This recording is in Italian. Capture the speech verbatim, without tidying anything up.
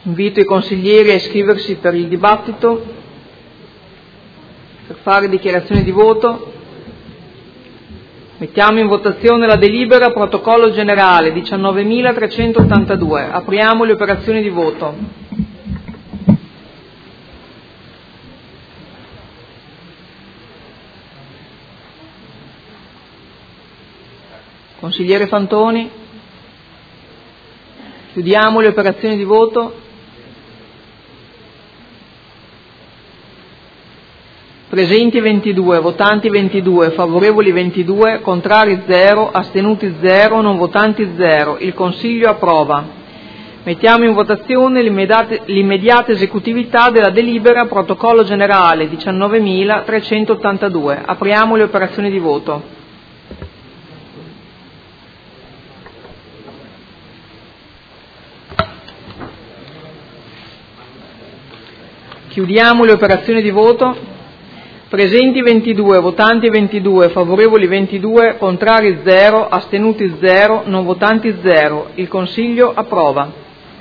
Invito i consiglieri a iscriversi per il dibattito, per fare dichiarazioni di voto. Mettiamo in votazione la delibera protocollo generale diciannovemilatrecentottantadue. Apriamo le operazioni di voto. Consigliere Fantoni. Chiudiamo le operazioni di voto. Presenti ventidue, votanti ventidue, favorevoli ventidue, contrari zero, astenuti zero, non votanti zero. Il Consiglio approva. Mettiamo in votazione l'immediata, l'immediata esecutività della delibera protocollo generale diciannovemilatrecentottantadue. Apriamo le operazioni di voto. Chiudiamo le operazioni di voto. Presenti ventidue, votanti ventidue, favorevoli ventidue, contrari zero, astenuti zero, non votanti zero. Il Consiglio approva.